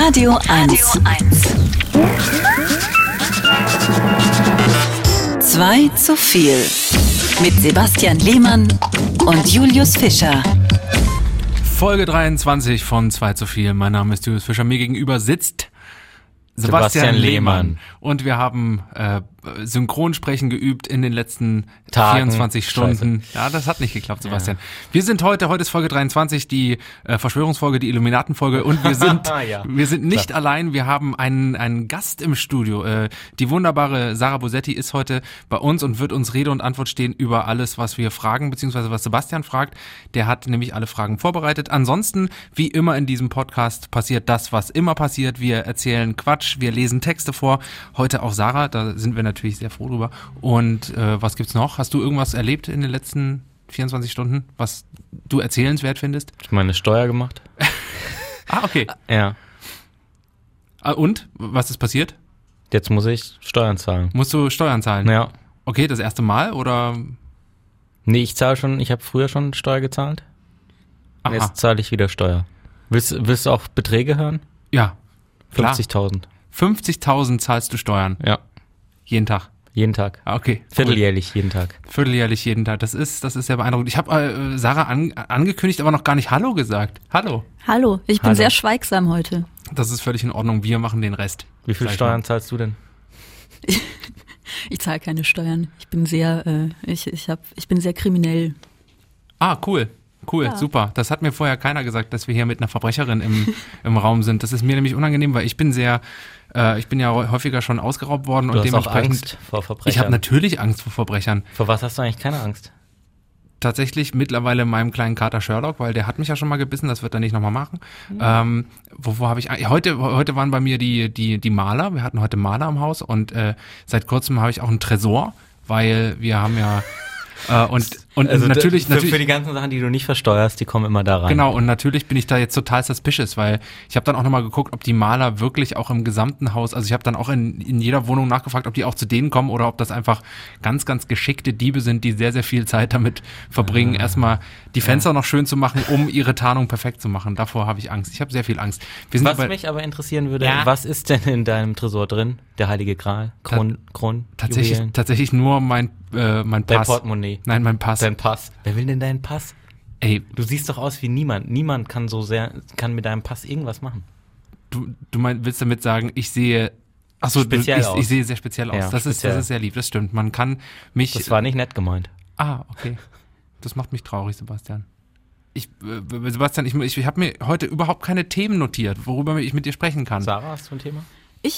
Radio 1. 2 zu viel. Mit Sebastian Lehmann und Julius Fischer. Folge 23 von 2 zu viel. Mein Name ist Julius Fischer. Mir gegenüber sitzt Sebastian Lehmann. Und wir haben Synchronsprechen geübt in den letzten Tagen, 24 Stunden. Scheiße. Ja, das hat nicht geklappt, Sebastian. Ja. Wir sind heute ist Folge 23, die Verschwörungsfolge, die Illuminatenfolge. Und wir sind wir sind nicht allein. Wir haben einen Gast im Studio. Die wunderbare Sarah Bosetti ist heute bei uns und wird uns Rede und Antwort stehen über alles, was wir fragen, beziehungsweise was Sebastian fragt. Der hat nämlich alle Fragen vorbereitet. Ansonsten, wie immer in diesem Podcast, passiert das, was immer passiert. Wir erzählen Quatsch, wir lesen Texte vor. Heute auch Sarah, da sind wir natürlich sehr froh drüber. Und was gibt's noch? Hast du irgendwas erlebt in den letzten 24 Stunden, was du erzählenswert findest? Ich habe meine Steuer gemacht. Okay. Ja. Und? Was ist passiert? Jetzt muss ich Steuern zahlen. Musst du Steuern zahlen? Ja. Okay, das erste Mal oder? Nee, ich habe früher schon Steuer gezahlt. Und jetzt zahle ich wieder Steuer. Willst du auch Beträge hören? Ja. 50.000. 50.000 zahlst du Steuern? Ja. Jeden Tag? Jeden Tag. Okay. Vierteljährlich jeden Tag. Vierteljährlich jeden Tag. Das ist sehr beeindruckend. Ich habe Sarah angekündigt, aber noch gar nicht Hallo gesagt. Hallo. Hallo, ich bin sehr schweigsam heute. Das ist völlig in Ordnung. Wir machen den Rest. Wie viel Steuern zahlst du denn? Ich zahle keine Steuern. Ich bin sehr, ich bin sehr kriminell. Cool. Cool, ja. Super. Das hat mir vorher keiner gesagt, dass wir hier mit einer Verbrecherin im Raum sind. Das ist mir nämlich unangenehm, weil ich bin ja häufiger schon ausgeraubt worden. Du und hast auch Angst vor Verbrechern. Ich habe natürlich Angst vor Verbrechern. Vor was hast du eigentlich keine Angst? Tatsächlich mittlerweile meinem kleinen Kater Sherlock, weil der hat mich ja schon mal gebissen, das wird er nicht nochmal machen. Mhm. Wovor habe ich heute waren bei mir die Maler, wir hatten heute Maler im Haus und seit kurzem habe ich auch einen Tresor, weil wir haben ja und also natürlich für die ganzen Sachen, die du nicht versteuerst, die kommen immer da rein. Genau, und natürlich bin ich da jetzt total suspicious, weil ich habe dann auch nochmal geguckt, ob die Maler wirklich auch im gesamten Haus, also ich habe dann auch in jeder Wohnung nachgefragt, ob die auch zu denen kommen oder ob das einfach ganz, ganz geschickte Diebe sind, die sehr, sehr viel Zeit damit verbringen, erstmal die Fenster noch schön zu machen, um ihre Tarnung perfekt zu machen. Davor habe ich Angst. Ich habe sehr viel Angst. Was mich aber interessieren würde, was ist denn in deinem Tresor drin? Der Heilige Gral? Kron? Tatsächlich nur mein Pass. Dein Portemonnaie? Nein, mein Pass. Dein Pass. Wer will denn deinen Pass? Ey, du siehst doch aus wie niemand. Niemand kann mit deinem Pass irgendwas machen. Du willst damit sagen, ich sehe speziell aus. Ich sehe sehr speziell aus. Ja, das ist sehr lieb, das stimmt. Man kann mich... Das war nicht nett gemeint. Okay. Das macht mich traurig, Sebastian. Sebastian, ich habe mir heute überhaupt keine Themen notiert, worüber ich mit dir sprechen kann. Sarah, hast du ein Thema?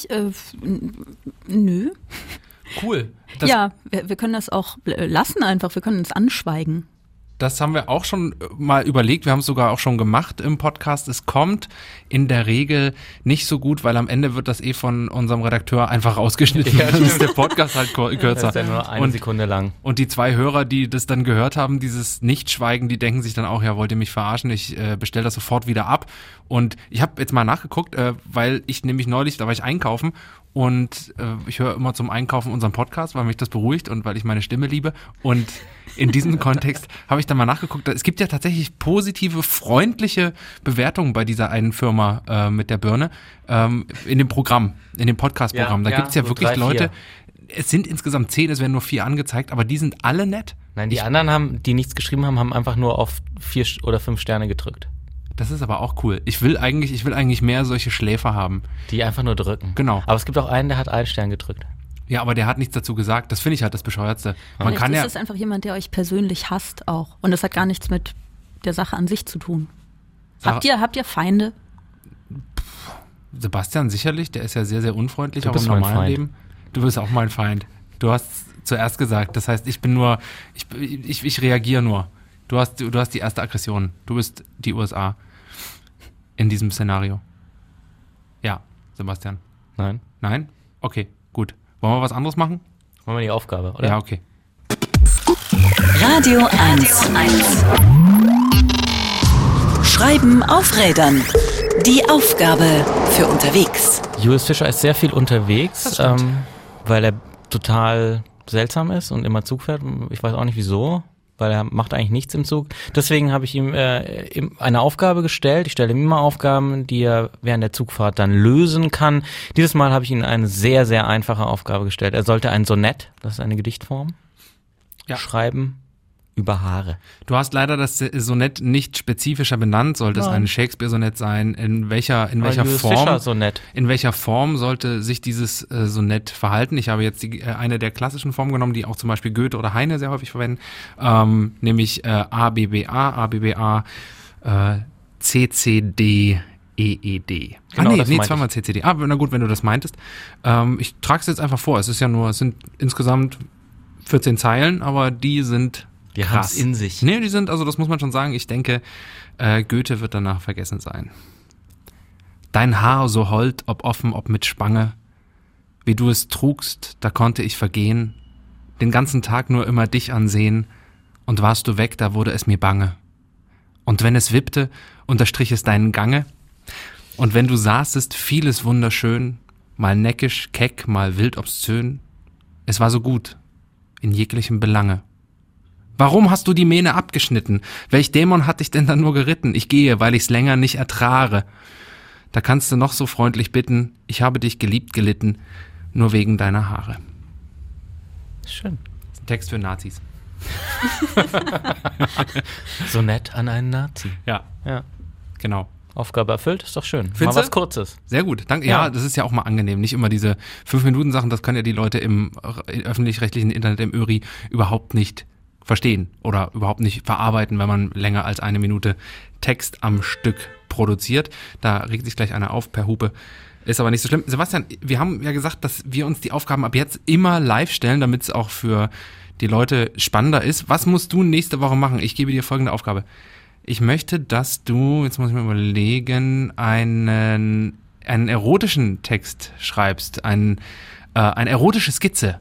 Nö. Cool. Wir können das auch lassen einfach, wir können uns anschweigen. Das haben wir auch schon mal überlegt, wir haben es sogar auch schon gemacht im Podcast. Es kommt in der Regel nicht so gut, weil am Ende wird das von unserem Redakteur einfach rausgeschnitten. Dann ist der Podcast halt kürzer. Das ist ja nur eine Sekunde lang. Und die 2 Hörer, die das dann gehört haben, dieses Nichtschweigen, die denken sich dann auch, wollt ihr mich verarschen? Ich bestelle das sofort wieder ab. Und ich habe jetzt mal nachgeguckt, weil ich nämlich neulich, da war ich einkaufen und ich höre immer zum Einkaufen unseren Podcast, weil mich das beruhigt und weil ich meine Stimme liebe. Und in diesem Kontext habe ich dann mal nachgeguckt. Es gibt ja tatsächlich positive, freundliche Bewertungen bei dieser einen Firma mit der Birne in dem Programm, in dem Podcast-Programm. Da gibt es ja so wirklich 3, Leute, es sind insgesamt 10, es werden nur 4 angezeigt, aber die sind alle nett. Nein, die anderen, die nichts geschrieben haben einfach nur auf 4 oder 5 Sterne gedrückt. Das ist aber auch cool. Ich will eigentlich mehr solche Schläfer haben. Die einfach nur drücken. Genau. Aber es gibt auch einen, der hat 1 Stern gedrückt. Ja, aber der hat nichts dazu gesagt. Das finde ich halt das Bescheuertste. Vielleicht ist es einfach jemand, der euch persönlich hasst auch. Und das hat gar nichts mit der Sache an sich zu tun. Habt ihr Feinde? Sebastian sicherlich, der ist ja sehr, sehr unfreundlich, auch im normalen Leben. Du bist auch mein Feind. Du hast zuerst gesagt. Das heißt, ich reagiere nur. Du hast die erste Aggression. Du bist die USA. In diesem Szenario. Ja, Sebastian. Nein. Nein? Okay, gut. Wollen wir was anderes machen? Wollen wir die Aufgabe, oder? Ja, okay. Radio 1. Schreiben auf Rädern. Die Aufgabe für unterwegs. Julius Fischer ist sehr viel unterwegs, weil er total seltsam ist und immer Zug fährt. Ich weiß auch nicht wieso. weil er macht eigentlich nichts im Zug. Deswegen habe ich ihm eine Aufgabe gestellt. Ich stelle ihm immer Aufgaben, die er während der Zugfahrt dann lösen kann. Dieses Mal habe ich ihm eine sehr, sehr einfache Aufgabe gestellt. Er sollte ein Sonett, das ist eine Gedichtform, schreiben über Haare. Du hast leider das Sonett nicht spezifischer benannt. Sollte es ein Shakespeare-Sonett sein? In welcher Form sollte sich dieses Sonett verhalten? Ich habe jetzt eine der klassischen Formen genommen, die auch zum Beispiel Goethe oder Heine sehr häufig verwenden, nämlich ABBA, CCD, EED. Genau, zweimal CCD. Na gut, wenn du das meintest. Ich trage es jetzt einfach vor. Es sind insgesamt 14 Zeilen, aber die sind die haben es in sich. Nee, die sind, also das muss man schon sagen, ich denke, Goethe wird danach vergessen sein. Dein Haar so hold, ob offen, ob mit Spange, wie du es trugst, da konnte ich vergehen, den ganzen Tag nur immer dich ansehen, und warst du weg, da wurde es mir bange. Und wenn es wippte, unterstrich es deinen Gange, und wenn du saßest, vieles wunderschön, mal neckisch, keck, mal wild obszön, es war so gut, in jeglichem Belange. Warum hast du die Mähne abgeschnitten? Welch Dämon hat dich denn dann nur geritten? Ich gehe, weil ich's länger nicht ertrage. Da kannst du noch so freundlich bitten, ich habe dich geliebt gelitten, nur wegen deiner Haare. Schön. Text für Nazis. Sonett an einen Nazi. Ja, genau. Aufgabe erfüllt, ist doch schön. Findest mal was Kurzes. Sehr gut, danke. Ja, das ist ja auch mal angenehm. Nicht immer diese 5-Minuten-Sachen, das können ja die Leute im öffentlich-rechtlichen Internet, im ÖRI, überhaupt nicht verstehen oder überhaupt nicht verarbeiten, wenn man länger als 1 Minute Text am Stück produziert. Da regt sich gleich einer auf per Hupe. Ist aber nicht so schlimm. Sebastian, wir haben ja gesagt, dass wir uns die Aufgaben ab jetzt immer live stellen, damit es auch für die Leute spannender ist. Was musst du nächste Woche machen? Ich gebe dir folgende Aufgabe. Ich möchte, dass du, jetzt muss ich mal überlegen, einen erotischen Text schreibst, eine erotische Skizze.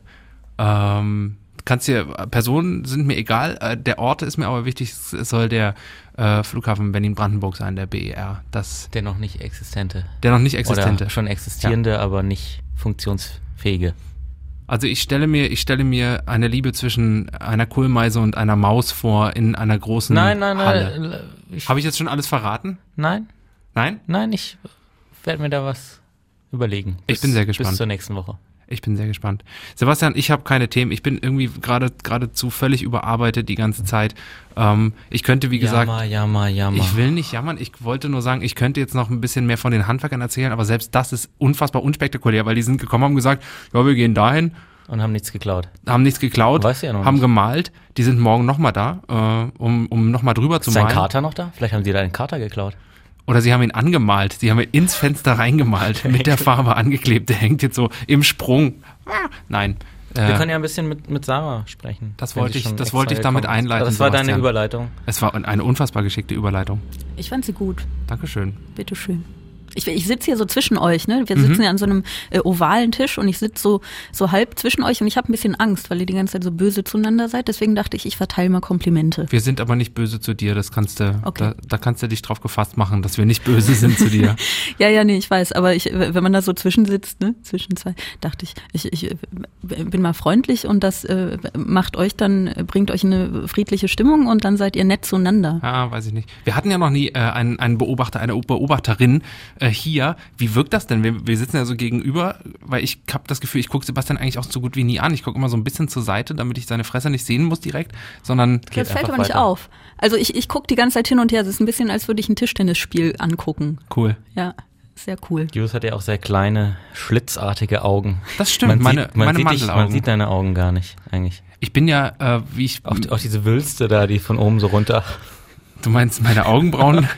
Personen sind mir egal, der Ort ist mir aber wichtig, es soll der Flughafen Berlin-Brandenburg sein, der BER. Der noch nicht existente. Oder schon existierende, aber nicht funktionsfähige. Also ich stelle mir eine Liebe zwischen einer Kohlmeise und einer Maus vor in einer großen Halle. Habe ich jetzt schon alles verraten? Nein. Nein? Nein, ich werde mir da was überlegen. Ich bin sehr gespannt. Bis zur nächsten Woche. Ich bin sehr gespannt. Sebastian, ich habe keine Themen. Ich bin irgendwie geradezu völlig überarbeitet die ganze Zeit. Ich könnte, wie gesagt... Jammer. Ich will nicht jammern. Ich wollte nur sagen, ich könnte jetzt noch ein bisschen mehr von den Handwerkern erzählen, aber selbst das ist unfassbar unspektakulär, weil die sind gekommen, haben gesagt, ja, wir gehen dahin. Und haben nichts geklaut. Weißt du ja noch haben nicht. Gemalt. Die sind morgen nochmal da, um nochmal drüber zu malen. Ist dein Kater noch da? Vielleicht haben die deinen Kater geklaut. Oder sie haben ihn angemalt. Sie haben ihn ins Fenster reingemalt, mit der Farbe angeklebt. Der hängt jetzt so im Sprung. Nein. Wir können ja ein bisschen mit Sarah sprechen. Das wollte ich damit einleiten. Das war deine Überleitung. Es war eine unfassbar geschickte Überleitung. Ich fand sie gut. Dankeschön. Bitteschön. Ich sitze hier so zwischen euch, ne? Wir sitzen ja an so einem ovalen Tisch und ich sitze so halb zwischen euch und ich habe ein bisschen Angst, weil ihr die ganze Zeit so böse zueinander seid. Deswegen dachte ich verteile mal Komplimente. Wir sind aber nicht böse zu dir, das kannst du, okay. Da kannst du dich drauf gefasst machen, dass wir nicht böse sind zu dir. Ja, nee, ich weiß, aber wenn man da so zwischensitzt, ne, zwischen zwei, dachte ich bin mal freundlich und das bringt euch in eine friedliche Stimmung und dann seid ihr nett zueinander. Ah, weiß ich nicht. Wir hatten ja noch nie einen Beobachter, eine Beobachterin hier. Wie wirkt das denn? Wir sitzen ja so gegenüber, weil ich habe das Gefühl, ich gucke Sebastian eigentlich auch so gut wie nie an. Ich gucke immer so ein bisschen zur Seite, damit ich seine Fresse nicht sehen muss direkt, sondern... Das fällt aber nicht auf. Also ich gucke die ganze Zeit hin und her. Es ist ein bisschen, als würde ich ein Tischtennisspiel angucken. Cool. Ja, sehr cool. Julius hat ja auch sehr kleine, schlitzartige Augen. Das stimmt, meine Mandelaugen. Man sieht deine Augen gar nicht, eigentlich. Ich bin ja, Auch diese Wülste da, die von oben so runter... Du meinst meine Augenbrauen?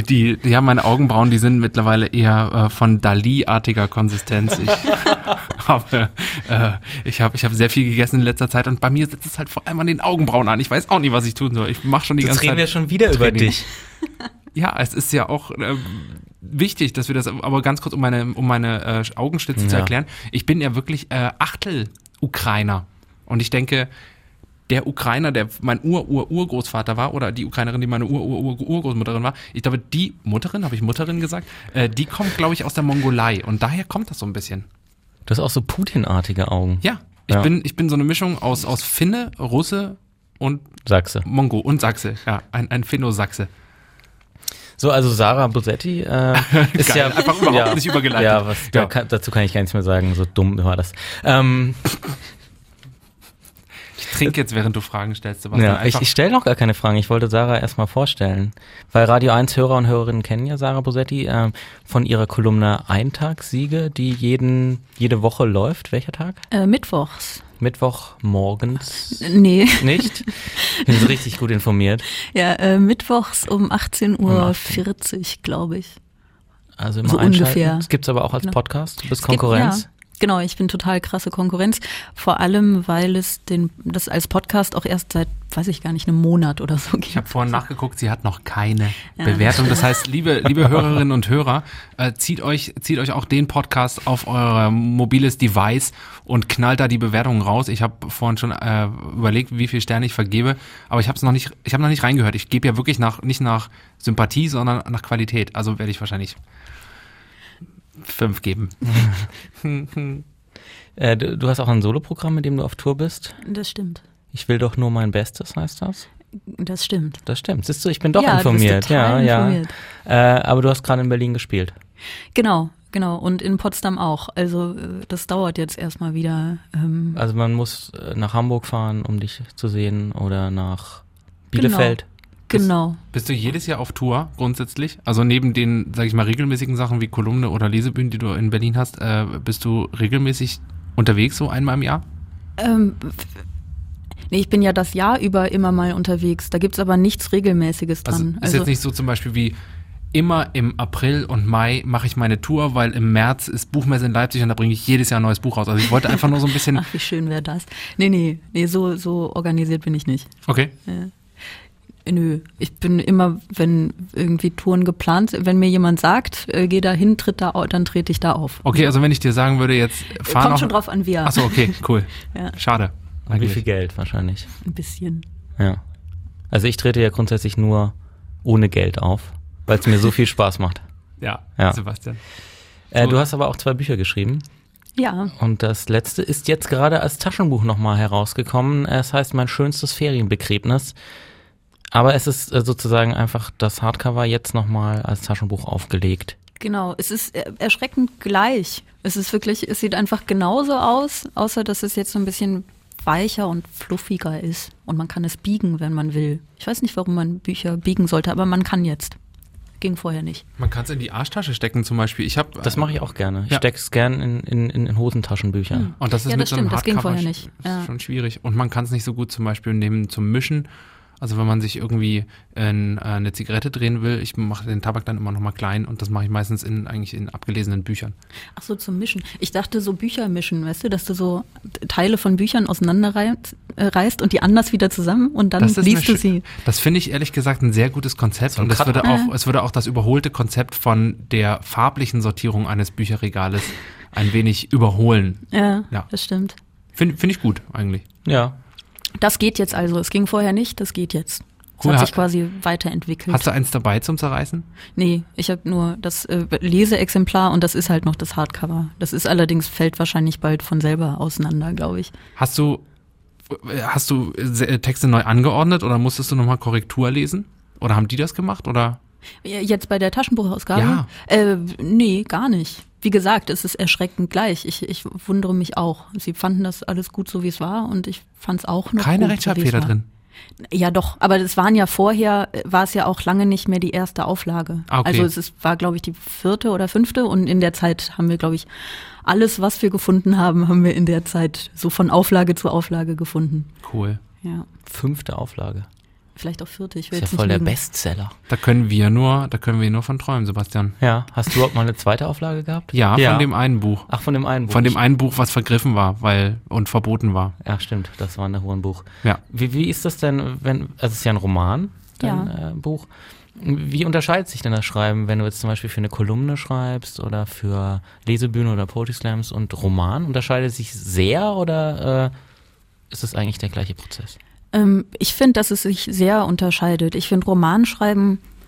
Meine Augenbrauen, die sind mittlerweile eher von Dali-artiger Konsistenz. Ich habe sehr viel gegessen in letzter Zeit und bei mir sitzt es halt vor allem an den Augenbrauen an. Ich weiß auch nicht, was ich tun soll. Ich mache schon die ganze Zeit. Jetzt reden wir schon wieder über dich. Ja, es ist ja auch wichtig, dass wir das, aber ganz kurz, um meine Augenstütze zu erklären. Ich bin ja wirklich Achtel-Ukrainer und ich denke, der Ukrainer, der mein Urgroßvater war, oder die Ukrainerin, die meine Urgroßmutterin war, ich glaube, die Mutterin, habe ich Mutterin gesagt, die kommt, glaube ich, aus der Mongolei und daher kommt das so ein bisschen. Du hast auch so Putin-artige Augen. Ja, ich bin so eine Mischung aus Finne, Russe und Sachse. Mongo und Sachse. Ja, ein Finno-Sachse. So, also Sarah Bosetti ist Geil, ja einfach überhaupt nicht übergeleitet. Ja, dazu kann ich gar nichts mehr sagen, so dumm war das. Ich trinke jetzt, während du Fragen stellst, Sebastian. Ja, ich stelle noch gar keine Fragen, ich wollte Sarah erstmal vorstellen. Weil Radio 1 Hörer und Hörerinnen kennen ja Sarah Bosetti von ihrer Kolumne Eintagssiege, die jede Woche läuft. Welcher Tag? Mittwochs. Mittwoch morgens? Nee. Nicht? Ich bin so richtig gut informiert. Ja, mittwochs um 18:40 Uhr, glaube ich. Also immer so ungefähr. Das gibt's aber auch als Genau. Podcast? Du bist Konkurrenz? Ja, genau, ich bin total krasse Konkurrenz. Vor allem, weil es das als Podcast auch erst seit, weiß ich gar nicht, einem Monat oder so gibt. Ich habe vorhin nachgeguckt, sie hat noch keine Bewertung. Das heißt, liebe Hörerinnen und Hörer, zieht euch auch den Podcast auf euer mobiles Device und knallt da die Bewertungen raus. Ich habe vorhin schon überlegt, wie viele Sterne ich vergebe, aber ich habe noch nicht reingehört. Ich gebe ja wirklich nicht nach Sympathie, sondern nach Qualität. Also werde ich wahrscheinlich 5 geben. Du hast auch ein Soloprogramm, mit dem du auf Tour bist. Das stimmt. Ich will doch nur mein Bestes, heißt das? Das stimmt. Das stimmt. Siehst du, ich bin doch Ja, informiert. du bist total informiert. Aber du hast gerade in Berlin gespielt. Genau. Und in Potsdam auch. Also das dauert jetzt erstmal wieder. Also man muss nach Hamburg fahren, um dich zu sehen, oder nach Bielefeld. Genau. Bist du jedes Jahr auf Tour grundsätzlich? Also neben den, sag ich mal, regelmäßigen Sachen wie Kolumne oder Lesebühnen, die du in Berlin hast, bist du regelmäßig unterwegs, so einmal im Jahr? Nee, ich bin ja das Jahr über immer mal unterwegs. Da gibt's aber nichts Regelmäßiges dran. Also ist jetzt nicht so zum Beispiel wie immer im April und Mai mache ich meine Tour, weil im März ist Buchmesse in Leipzig und da bringe ich jedes Jahr ein neues Buch raus. Also ich wollte einfach nur so ein bisschen... Ach, wie schön wäre das. Nee, so organisiert bin ich nicht. Okay. Nö, ich bin immer, wenn irgendwie Touren geplant sind, wenn mir jemand sagt, geh da hin, dann trete ich da auf. Okay, also wenn ich dir sagen würde, jetzt fahr Kommt noch... schon drauf an, wie. Achso, okay, cool. Ja. Schade. Und wie viel Geld wahrscheinlich? Ein bisschen. Ja. Also ich trete ja grundsätzlich nur ohne Geld auf, weil es mir so viel Spaß macht. Ja, Sebastian. Du hast aber auch 2 Bücher geschrieben. Ja. Und das letzte ist jetzt gerade als Taschenbuch nochmal herausgekommen. Es heißt Mein schönstes Ferienbegräbnis. Aber es ist sozusagen einfach das Hardcover jetzt nochmal als Taschenbuch aufgelegt. Genau, es ist erschreckend gleich. Es sieht einfach genauso aus, außer dass es jetzt so ein bisschen weicher und fluffiger ist. Und man kann es biegen, wenn man will. Ich weiß nicht, warum man Bücher biegen sollte, aber man kann jetzt. Ging vorher nicht. Man kann es in die Arschtasche stecken zum Beispiel. Das mache ich auch gerne. Ich stecke es gern in Hosentaschenbücher. Und das ist Ja, mit das so einem stimmt, das ging Hardcover vorher nicht. Ja. schon schwierig. Und man kann es nicht so gut zum Beispiel nehmen zum Mischen. Also wenn man sich irgendwie eine Zigarette drehen will, ich mache den Tabak dann immer noch mal klein und das mache ich meistens eigentlich in abgelesenen Büchern. Ach so, zum Mischen. Ich dachte so Bücher mischen, weißt du, dass du so Teile von Büchern auseinanderreißt und die anders wieder zusammen und dann liest du sie. Das finde ich ehrlich gesagt ein sehr gutes Konzept und es würde auch das überholte Konzept von der farblichen Sortierung eines Bücherregales ein wenig überholen. Ja. Das stimmt. Finde ich gut eigentlich. Ja. Das geht jetzt also. Es ging vorher nicht, das geht jetzt. Es Cool. hat sich quasi weiterentwickelt. Hast du eins dabei zum Zerreißen? Nee, ich habe nur das Leseexemplar und das ist halt noch das Hardcover. Das ist allerdings, fällt wahrscheinlich bald von selber auseinander, glaube ich. Hast du Texte neu angeordnet oder musstest du nochmal Korrektur lesen? Oder haben die das gemacht? Oder? Jetzt bei der Taschenbuchausgabe? Ja. Nee, gar nicht. Wie gesagt, es ist erschreckend gleich. Ich wundere mich auch. Sie fanden das alles gut, so wie es war und ich fand es auch noch Keine gut, Rechtschreibfehler so, drin? Ja doch, aber das waren ja vorher, war es ja auch lange nicht mehr die erste Auflage. Okay. Also es war, glaube ich, die 4. oder 5. und in der Zeit haben wir, glaube ich, alles, was wir gefunden haben wir in der Zeit so von Auflage zu Auflage gefunden. Cool. Ja, 5. Auflage. vielleicht auch 4. Ich Das will ist jetzt ja voll nicht der lügen. Bestseller. Da können wir nur von träumen, Sebastian. Ja. Hast du überhaupt mal eine 2. Auflage gehabt? Ja, von dem einen Buch. Ach, von dem einen Buch. Von dem einen Buch, was vergriffen war, und verboten war. Ja, stimmt. Das war ein Hurenbuch. Ja. Wie ist das denn, also es ist ja ein Roman, dein Buch. Wie unterscheidet sich denn das Schreiben, wenn du jetzt zum Beispiel für eine Kolumne schreibst oder für Lesebühne oder Poetry Slams und Roman? Unterscheidet es sich sehr oder ist es eigentlich der gleiche Prozess? Ich finde, dass es sich sehr unterscheidet. Ich finde, Romanschreiben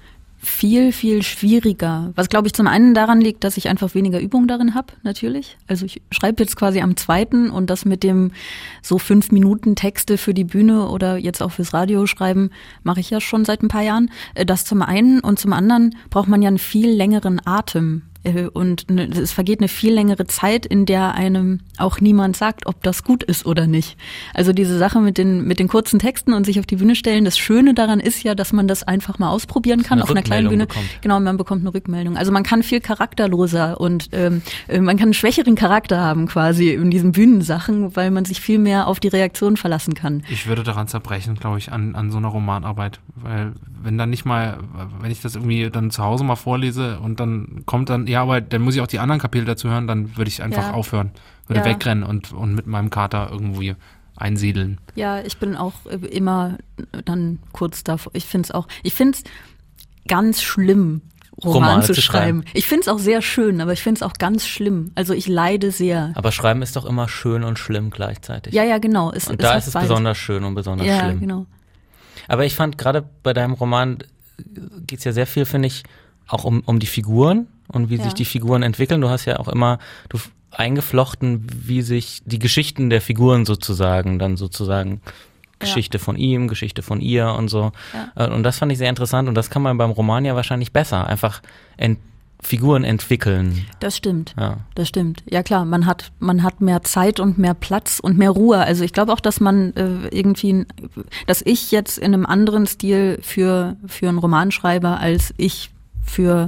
viel, viel schwieriger. Was, glaube ich, zum einen daran liegt, dass ich einfach weniger Übung darin habe, natürlich. Also ich schreibe jetzt quasi am 2. und das mit dem so 5 Minuten Texte für die Bühne oder jetzt auch fürs Radio schreiben, mache ich ja schon seit ein paar Jahren. Das zum einen und zum anderen braucht man ja einen viel längeren Atem. Und es vergeht eine viel längere Zeit, in der einem auch niemand sagt, ob das gut ist oder nicht. Also diese Sache mit den kurzen Texten und sich auf die Bühne stellen, das Schöne daran ist ja, dass man das einfach mal ausprobieren kann auf einer kleinen Bühne. Genau, man bekommt eine Rückmeldung. Also man kann viel charakterloser und man kann einen schwächeren Charakter haben quasi in diesen Bühnensachen, weil man sich viel mehr auf die Reaktion verlassen kann. Ich würde daran zerbrechen, glaube ich, an so einer Romanarbeit, weil wenn ich das irgendwie dann zu Hause mal vorlese und dann kommt dann, ja, aber dann muss ich auch die anderen Kapitel dazu hören, dann würde ich einfach aufhören, würde wegrennen und mit meinem Kater irgendwie einsiedeln. Ja, ich bin auch immer dann kurz davor. Ich finde es ganz schlimm, Roman zu schreiben. Ich finde es auch sehr schön, aber ich finde es auch ganz schlimm. Also ich leide sehr. Aber Schreiben ist doch immer schön und schlimm gleichzeitig. Ja, genau. Und da ist es besonders schön und besonders schlimm. Ja, genau. Aber ich fand gerade bei deinem Roman geht es ja sehr viel, finde ich, auch um die Figuren und wie sich die Figuren entwickeln. Du hast ja auch immer eingeflochten, wie sich die Geschichten der Figuren sozusagen Geschichte von ihm, Geschichte von ihr und so. Ja. Und das fand ich sehr interessant und das kann man beim Roman ja wahrscheinlich besser, einfach Figuren entwickeln. Das stimmt. Ja. Das stimmt. Ja klar, man hat mehr Zeit und mehr Platz und mehr Ruhe. Also ich glaube auch, dass man dass ich jetzt in einem anderen Stil für einen Roman schreibe, als ich für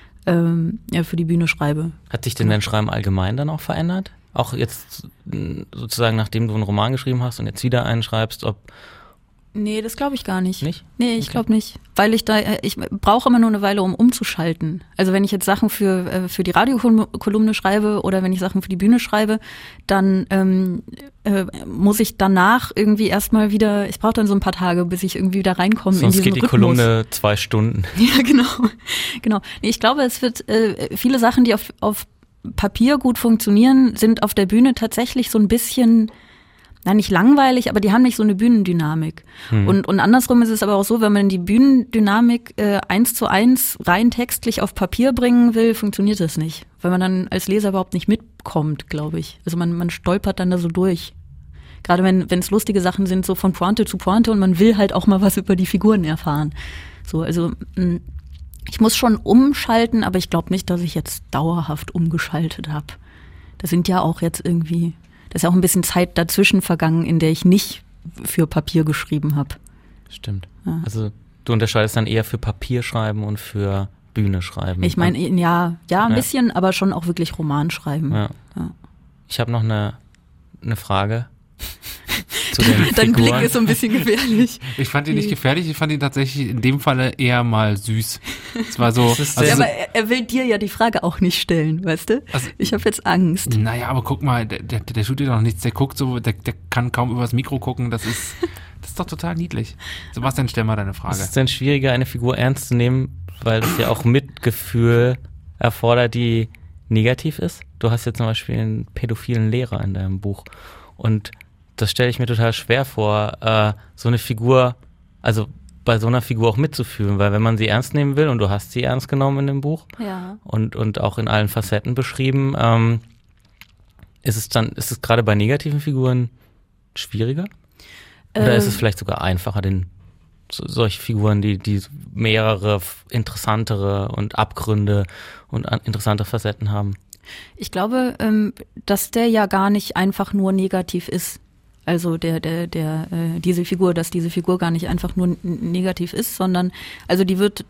die Bühne schreibe. Hat sich denn dein Schreiben allgemein dann auch verändert? Auch jetzt sozusagen, nachdem du einen Roman geschrieben hast und jetzt wieder einen schreibst, Nee, das glaube ich gar nicht. Nicht? Nee, ich glaube nicht. Weil ich brauche immer nur eine Weile, um umzuschalten. Also wenn ich jetzt Sachen für die Radiokolumne schreibe oder wenn ich Sachen für die Bühne schreibe, dann muss ich danach irgendwie erstmal wieder, ich brauche dann so ein paar Tage, bis ich irgendwie wieder reinkomme in diesen Rhythmus. Sonst geht die Kolumne 2 Stunden. Ja, genau. Nee, ich glaube, es wird viele Sachen, die auf Papier gut funktionieren, sind auf der Bühne tatsächlich so ein bisschen, nicht langweilig, aber die haben nicht so eine Bühnendynamik. Und andersrum ist es aber auch so, wenn man die Bühnendynamik 1:1 rein textlich auf Papier bringen will, funktioniert das nicht. Weil man dann als Leser überhaupt nicht mitkommt, glaube ich. Also man stolpert dann da so durch. Gerade wenn es lustige Sachen sind, so von Pointe zu Pointe und man will halt auch mal was über die Figuren erfahren. So, also ich muss schon umschalten, aber ich glaube nicht, dass ich jetzt dauerhaft umgeschaltet habe. Das sind ja auch jetzt irgendwie, da ist ja auch ein bisschen Zeit dazwischen vergangen, in der ich nicht für Papier geschrieben habe. Stimmt. Ja. Also du unterscheidest dann eher für Papier schreiben und für Bühne schreiben. Ich meine, ja, ein bisschen, aber schon auch wirklich Roman schreiben. Ja. Ich habe noch eine Frage. Dein Blick ist so ein bisschen gefährlich. Ich fand ihn nicht gefährlich, ich fand ihn tatsächlich in dem Falle eher mal süß. Es war so. Aber er will dir ja die Frage auch nicht stellen, weißt du? Also, ich habe jetzt Angst. Naja, aber guck mal, der tut dir doch nichts, der guckt so, der kann kaum übers Mikro gucken, das ist doch total niedlich. Sebastian, stell mal deine Frage. Ist es denn schwieriger, eine Figur ernst zu nehmen, weil das ja auch Mitgefühl erfordert, die negativ ist? Du hast ja zum Beispiel einen pädophilen Lehrer in deinem Buch und das stelle ich mir total schwer vor, so eine Figur, also bei so einer Figur auch mitzufühlen, weil wenn man sie ernst nehmen will, und du hast sie ernst genommen in dem Buch und auch in allen Facetten beschrieben, ist es gerade bei negativen Figuren schwieriger? Oder ist es vielleicht sogar einfacher, solche Figuren, die mehrere interessantere und Abgründe und interessante Facetten haben? Ich glaube, dass der ja gar nicht einfach nur negativ ist. Also diese Figur gar nicht einfach nur negativ ist, sondern also die wird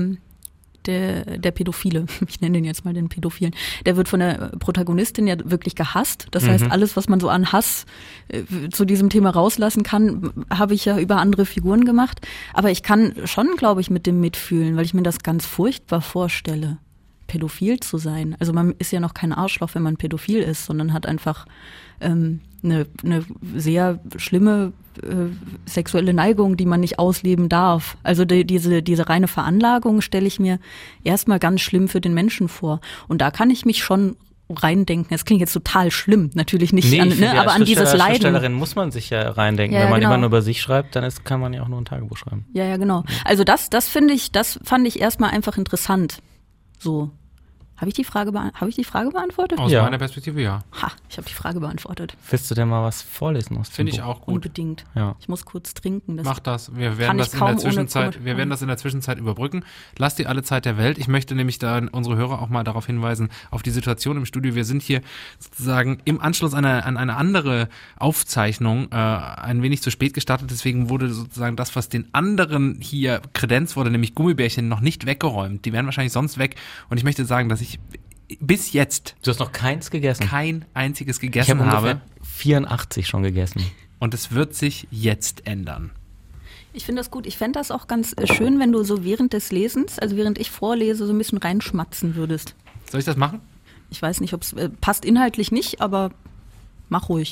der Pädophile, ich nenne den jetzt mal den Pädophilen, der wird von der Protagonistin ja wirklich gehasst. Das heißt, alles, was man so an Hass zu diesem Thema rauslassen kann, habe ich ja über andere Figuren gemacht. Aber ich kann schon, glaube ich, mit dem mitfühlen, weil ich mir das ganz furchtbar vorstelle, pädophil zu sein. Also man ist ja noch kein Arschloch, wenn man pädophil ist, sondern hat einfach eine sehr schlimme sexuelle Neigung, die man nicht ausleben darf. Also diese reine Veranlagung stelle ich mir erstmal ganz schlimm für den Menschen vor. Und da kann ich mich schon reindenken. Das klingt jetzt total schlimm, natürlich nicht, aber an dieses Leiden. Als Schriftstellerin muss man sich ja reindenken. Wenn man immer nur über sich schreibt, dann kann man ja auch nur ein Tagebuch schreiben. Ja, genau. Also das fand ich erstmal einfach interessant. So. Habe ich die Frage beantwortet? Aus meiner Perspektive, ja. Ich habe die Frage beantwortet. Willst du denn mal was vorlesen aus dem Finde ich auch gut. Unbedingt. Ja. Ich muss kurz trinken. Mach das. Wir werden das in der Zwischenzeit überbrücken. Lass dir alle Zeit der Welt. Ich möchte nämlich da unsere Hörer auch mal darauf hinweisen, auf die Situation im Studio. Wir sind hier sozusagen im Anschluss an eine andere Aufzeichnung ein wenig zu spät gestartet. Deswegen wurde sozusagen das, was den anderen hier kredenzt wurde, nämlich Gummibärchen, noch nicht weggeräumt. Die wären wahrscheinlich sonst weg. Und ich möchte sagen, dass ich bis jetzt... Du hast noch keins gegessen? Kein einziges gegessen habe. Ich habe ungefähr 84 schon gegessen. Und es wird sich jetzt ändern. Ich finde das gut. Ich fände das auch ganz schön, wenn du so während des Lesens, also während ich vorlese, so ein bisschen reinschmatzen würdest. Soll ich das machen? Ich weiß nicht, ob es passt inhaltlich nicht, aber mach ruhig.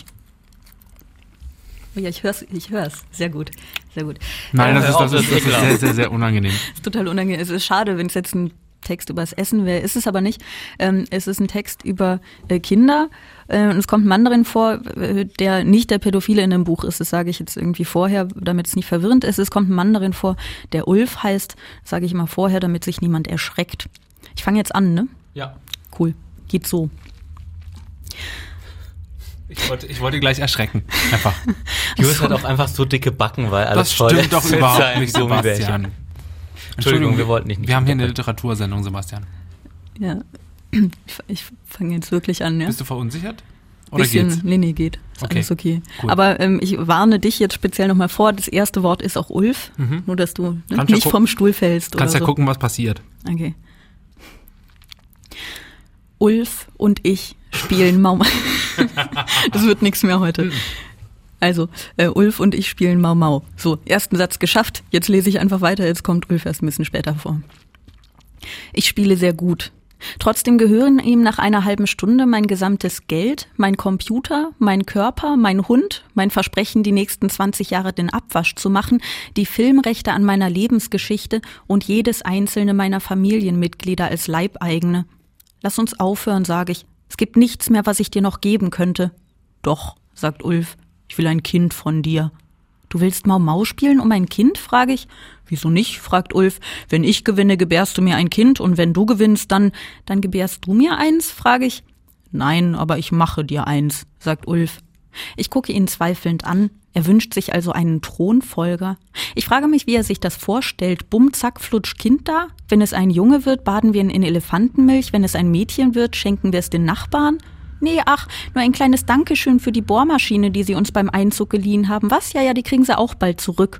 Oh ja, ich hör's. Sehr gut. Nein, das ist sehr, sehr, sehr unangenehm. Das ist total unangenehm. Es ist schade, wenn es jetzt ein Text über das Essen wäre. Ist es aber nicht. Es ist ein Text über Kinder. Und es kommt ein Mann darin vor, der nicht der Pädophile in dem Buch ist. Das sage ich jetzt irgendwie vorher, damit es nicht verwirrend ist. Es kommt ein Mann darin vor, der Ulf heißt. Das sage ich immer vorher, damit sich niemand erschreckt. Ich fange jetzt an, ne? Ja. Cool. Geht so. Ich wollte gleich erschrecken. Einfach. Julius hat auch einfach so dicke Backen, weil alles voll ist. Das stimmt doch überhaupt nicht, Sebastian. Entschuldigung, wir wollten nicht. Wir haben hier eine Literatursendung, Sebastian. Ja, ich fange jetzt wirklich an, ja. Bist du verunsichert? Oder bisschen, geht's? Nee, geht. Ist alles okay. Cool. Aber ich warne dich jetzt speziell nochmal vor, das erste Wort ist auch Ulf, nur dass du nicht vom Stuhl fällst. Kannst oder ja gucken, was passiert. Okay. Ulf und ich spielen Mau Mau. Das wird nichts mehr heute. Also, Ulf und ich spielen Mau Mau. So, ersten Satz geschafft. Jetzt lese ich einfach weiter. Jetzt kommt Ulf erst ein bisschen später vor. Ich spiele sehr gut. Trotzdem gehören ihm nach einer halben Stunde mein gesamtes Geld, mein Computer, mein Körper, mein Hund, mein Versprechen, die nächsten 20 Jahre den Abwasch zu machen, die Filmrechte an meiner Lebensgeschichte und jedes einzelne meiner Familienmitglieder als Leibeigene. Lass uns aufhören, sage ich. Es gibt nichts mehr, was ich dir noch geben könnte. Doch, sagt Ulf. Ich will ein Kind von dir. Du willst Mau Mau spielen um ein Kind, frage ich. Wieso nicht, fragt Ulf. Wenn ich gewinne, gebärst du mir ein Kind und wenn du gewinnst, dann gebärst du mir eins, frage ich. Nein, aber ich mache dir eins, sagt Ulf. Ich gucke ihn zweifelnd an. Er wünscht sich also einen Thronfolger. Ich frage mich, wie er sich das vorstellt. Bumm, zack, flutsch, Kind da? Wenn es ein Junge wird, baden wir ihn in Elefantenmilch. Wenn es ein Mädchen wird, schenken wir es den Nachbarn. Nee, ach, nur ein kleines Dankeschön für die Bohrmaschine, die sie uns beim Einzug geliehen haben. Was? Ja, die kriegen sie auch bald zurück.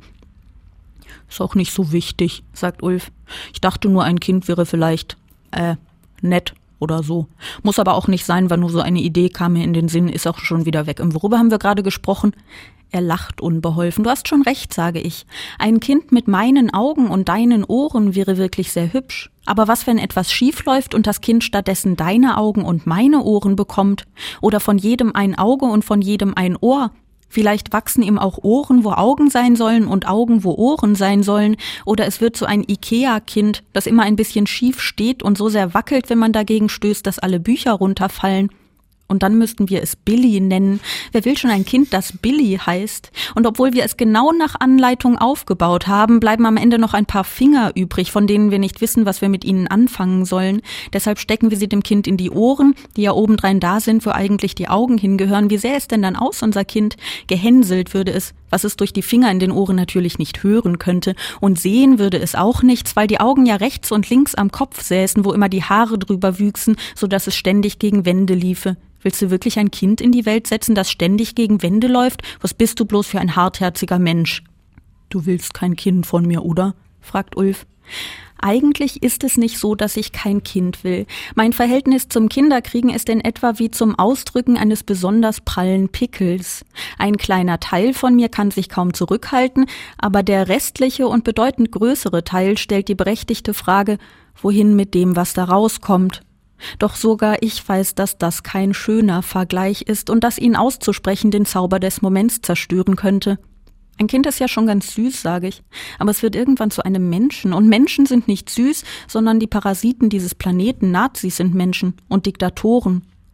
Ist auch nicht so wichtig, sagt Ulf. Ich dachte nur, ein Kind wäre vielleicht, nett oder so. Muss aber auch nicht sein, weil nur so eine Idee kam mir in den Sinn, ist auch schon wieder weg. Und worüber haben wir gerade gesprochen? Er lacht unbeholfen. Du hast schon recht, sage ich. Ein Kind mit meinen Augen und deinen Ohren wäre wirklich sehr hübsch. Aber was, wenn etwas schief läuft und das Kind stattdessen deine Augen und meine Ohren bekommt? Oder von jedem ein Auge und von jedem ein Ohr? Vielleicht wachsen ihm auch Ohren, wo Augen sein sollen und Augen, wo Ohren sein sollen. Oder es wird so ein Ikea-Kind, das immer ein bisschen schief steht und so sehr wackelt, wenn man dagegen stößt, dass alle Bücher runterfallen. Und dann müssten wir es Billy nennen. Wer will schon ein Kind, das Billy heißt? Und obwohl wir es genau nach Anleitung aufgebaut haben, bleiben am Ende noch ein paar Finger übrig, von denen wir nicht wissen, was wir mit ihnen anfangen sollen. Deshalb stecken wir sie dem Kind in die Ohren, die ja obendrein da sind, wo eigentlich die Augen hingehören. Wie sähe es denn dann aus, unser Kind? Gehänselt würde es, was es durch die Finger in den Ohren natürlich nicht hören könnte. Und sehen würde es auch nichts, weil die Augen ja rechts und links am Kopf säßen, wo immer die Haare drüber wüchsen, sodass es ständig gegen Wände liefe. Willst du wirklich ein Kind in die Welt setzen, das ständig gegen Wände läuft? Was bist du bloß für ein hartherziger Mensch? Du willst kein Kind von mir, oder? Fragt Ulf. Eigentlich ist es nicht so, dass ich kein Kind will. Mein Verhältnis zum Kinderkriegen ist in etwa wie zum Ausdrücken eines besonders prallen Pickels. Ein kleiner Teil von mir kann sich kaum zurückhalten, aber der restliche und bedeutend größere Teil stellt die berechtigte Frage, wohin mit dem, was da rauskommt? Doch sogar ich weiß, dass das kein schöner Vergleich ist und dass ihn auszusprechen den Zauber des Moments zerstören könnte. Ein Kind ist ja schon ganz süß, sage ich, aber es wird irgendwann zu einem Menschen. Und Menschen sind nicht süß, sondern die Parasiten dieses Planeten. Nazis sind Menschen und Diktatoren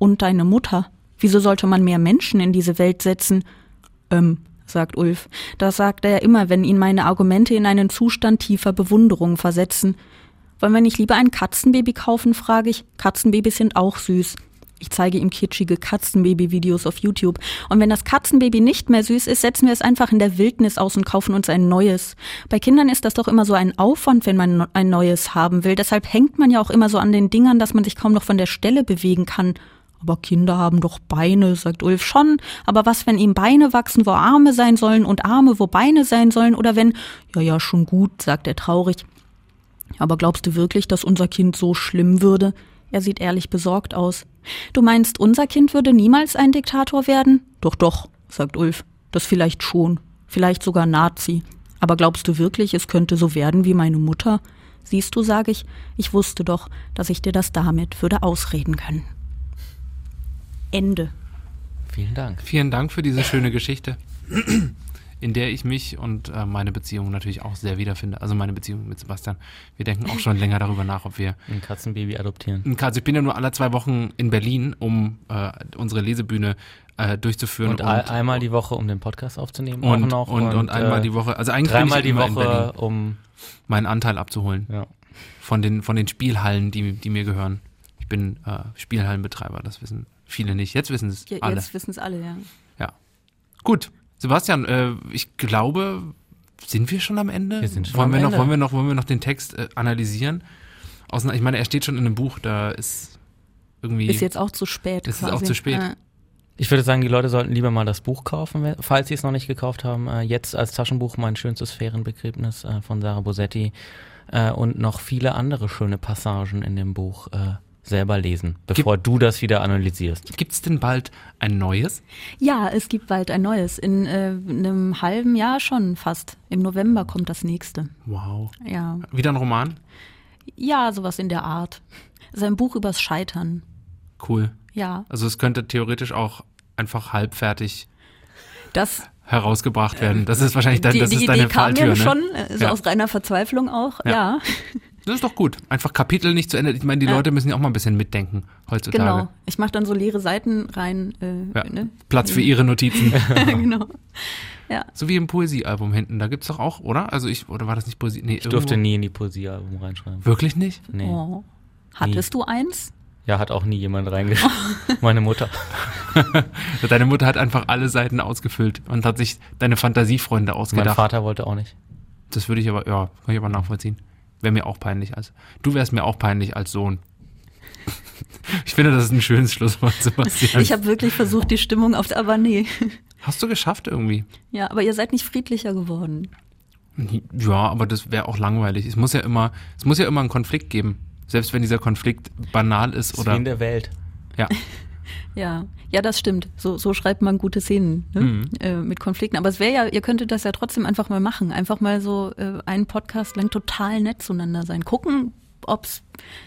Und deine Mutter. Wieso sollte man mehr Menschen in diese Welt setzen? Sagt Ulf. Das sagt er ja immer, wenn ihn meine Argumente in einen Zustand tiefer Bewunderung versetzen. Wollen wir nicht lieber ein Katzenbaby kaufen, frage ich. Katzenbabys sind auch süß. Ich zeige ihm kitschige Katzenbaby-Videos auf YouTube. Und wenn das Katzenbaby nicht mehr süß ist, setzen wir es einfach in der Wildnis aus und kaufen uns ein neues. Bei Kindern ist das doch immer so ein Aufwand, wenn man ein neues haben will. Deshalb hängt man ja auch immer so an den Dingern, dass man sich kaum noch von der Stelle bewegen kann. Aber Kinder haben doch Beine, sagt Ulf. Schon, aber was, wenn ihm Beine wachsen, wo Arme sein sollen und Arme, wo Beine sein sollen? Oder wenn, ja, schon gut, sagt er traurig. Aber glaubst du wirklich, dass unser Kind so schlimm würde? Er sieht ehrlich besorgt aus. Du meinst, unser Kind würde niemals ein Diktator werden? Doch, sagt Ulf. Das vielleicht schon. Vielleicht sogar Nazi. Aber glaubst du wirklich, es könnte so werden wie meine Mutter? Siehst du, sage ich wusste doch, dass ich dir das damit würde ausreden können. Ende. Vielen Dank. Vielen Dank für diese schöne Geschichte, in der ich mich und meine Beziehung natürlich auch sehr wiederfinde. Also meine Beziehung mit Sebastian. Wir denken auch schon länger darüber nach, ob wir ein Katzenbaby adoptieren. Also ich bin ja nur alle 2 Wochen in Berlin, um unsere Lesebühne durchzuführen. Und einmal die Woche, um den Podcast aufzunehmen. Und einmal die Woche. Also eigentlich dreimal bin ich die Woche, um meinen Anteil abzuholen. Ja. Von den Spielhallen, die mir gehören. Ich bin Spielhallenbetreiber, das wissen viele nicht. Jetzt wissen es alle. Jetzt wissen es alle, ja. Ja. Gut. Sebastian, ich glaube, sind wir schon am Ende? Wir sind schon am Ende. Wollen wir noch den Text analysieren? Ich meine, er steht schon in einem Buch, da ist irgendwie... Ist jetzt auch zu spät. Ist auch zu spät. Ich würde sagen, die Leute sollten lieber mal das Buch kaufen, falls sie es noch nicht gekauft haben. Jetzt als Taschenbuch Mein schönstes Ferienbegräbnis von Sarah Bosetti und noch viele andere schöne Passagen in dem Buch selber lesen, bevor du das wieder analysierst. Gibt es denn bald ein neues? Ja, es gibt bald ein neues. In einem halben Jahr schon fast. Im November kommt das nächste. Wow. Ja. Wieder ein Roman? Ja, sowas in der Art. Es ist ein Buch übers Scheitern. Cool. Ja. Also es könnte theoretisch auch einfach halbfertig herausgebracht werden. Das ist wahrscheinlich deine Falltür. Die kam mir schon, aus reiner Verzweiflung auch, ja. Das ist doch gut. Einfach Kapitel nicht zu Ende. Ich meine, die Leute müssen ja auch mal ein bisschen mitdenken heutzutage. Genau. Ich mache dann so leere Seiten rein. Ne? Platz für ihre Notizen. Genau. Ja. So wie im Poesiealbum hinten. Da gibt's doch auch, oder? Oder war das nicht Poesie? Nee, ich durfte nie in die Poesiealbum reinschreiben. Wirklich nicht? Nee. Oh. Hattest du eins? Ja, hat auch nie jemand reingeschrieben. Meine Mutter. Deine Mutter hat einfach alle Seiten ausgefüllt und hat sich deine Fantasiefreunde ausgedacht. Mein Vater wollte auch nicht. Das würde ich aber, kann ich aber nachvollziehen. Wäre mir auch peinlich. Du wärst mir auch peinlich als Sohn. Ich finde, das ist ein schönes Schlusswort, Sebastian. Ich habe wirklich versucht, die Stimmung aber nee. Hast du geschafft irgendwie? Ja, aber ihr seid nicht friedlicher geworden. Ja, aber das wäre auch langweilig. Es muss ja immer einen Konflikt geben. Selbst wenn dieser Konflikt banal ist oder. Wie in der Welt. Ja. Ja, das stimmt. So schreibt man gute Szenen, ne? Mit Konflikten. Aber es wäre ja, ihr könntet das ja trotzdem einfach mal machen. Einfach mal so einen Podcast lang total nett zueinander sein. Gucken, ob's.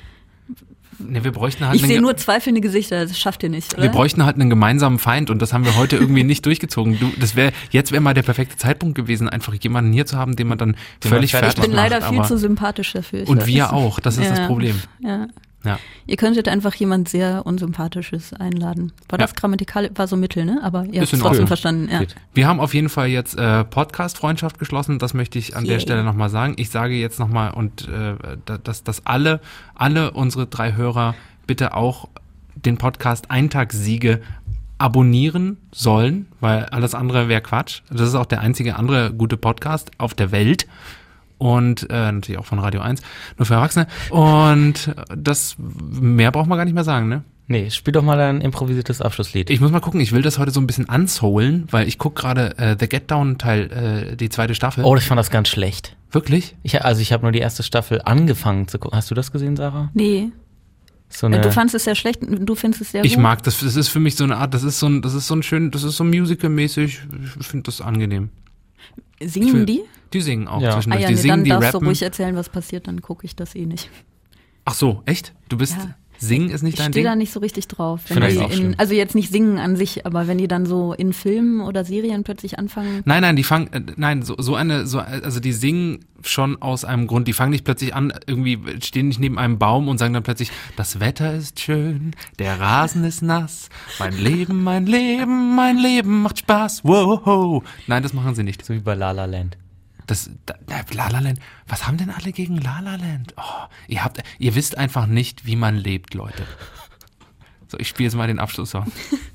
Ne, wir bräuchten halt. Ich sehe nur zweifelnde Gesichter, das schafft ihr nicht, oder? Wir bräuchten halt einen gemeinsamen Feind und das haben wir heute irgendwie nicht durchgezogen. Jetzt wäre mal der perfekte Zeitpunkt gewesen, einfach jemanden hier zu haben, den man dann völlig fertig macht. Ich bin leider viel zu sympathisch dafür. Und wir auch, das ist das Problem. Ja. Ihr könntet einfach jemand sehr Unsympathisches einladen. War das grammatikal, war so Mittel, ne? Aber ihr habt es trotzdem verstanden. Ja. Wir haben auf jeden Fall jetzt Podcast-Freundschaft geschlossen, das möchte ich an der Stelle nochmal sagen. Ich sage jetzt nochmal, und dass alle unsere 3 Hörer bitte auch den Podcast Eintagssiege abonnieren sollen, weil alles andere wäre Quatsch. Das ist auch der einzige andere gute Podcast auf der Welt. Und natürlich auch von Radio 1, nur für Erwachsene. Und mehr braucht man gar nicht mehr sagen, ne? Nee, spiel doch mal ein improvisiertes Abschlusslied. Ich muss mal gucken, ich will das heute so ein bisschen ansoulen, weil ich gucke gerade The Get Down Teil, die 2. Staffel. Oh, ich fand das ganz schlecht. Wirklich? Ich habe nur die 1. Staffel angefangen zu gucken. Hast du das gesehen, Sarah? Nee. Du fandest es sehr schlecht, du findest es sehr gut? Ich mag das, das ist für mich so eine Art, das ist so musical-mäßig, ich finde das angenehm. Singen die? Die singen auch zwischendurch. Die singen, dann darfst du ruhig erzählen, was passiert, dann gucke ich das eh nicht. Ach so, echt? Du bist... Singen ist nicht dein Ding? Ich stehe da nicht so richtig drauf. Also jetzt nicht singen an sich, aber wenn die dann so in Filmen oder Serien plötzlich anfangen. Nein, also die singen schon aus einem Grund. Die fangen nicht plötzlich an, irgendwie stehen nicht neben einem Baum und sagen dann plötzlich, das Wetter ist schön, der Rasen ist nass, mein Leben macht Spaß, wow. Nein, das machen sie nicht. So wie bei La La Land. La La Land. Was haben denn alle gegen La La Land? Oh, ihr wisst einfach nicht, wie man lebt, Leute. So, ich spiele jetzt mal den Abschlusssong.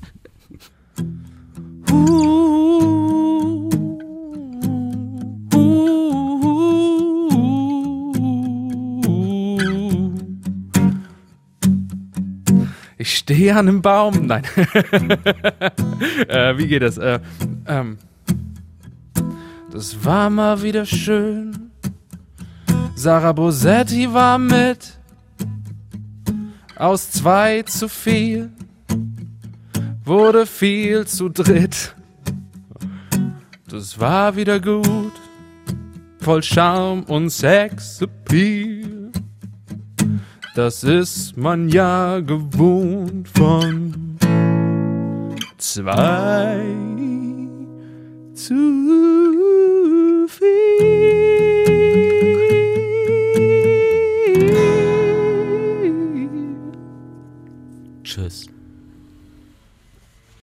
Ich stehe an einem Baum. Nein. Wie geht das? Das war mal wieder schön. Sarah Bosetti war mit. Aus 2 zu viel. Wurde viel zu dritt. Das war wieder gut. Voll Charme und Sexappeal. Das ist man ja gewohnt von 2 zu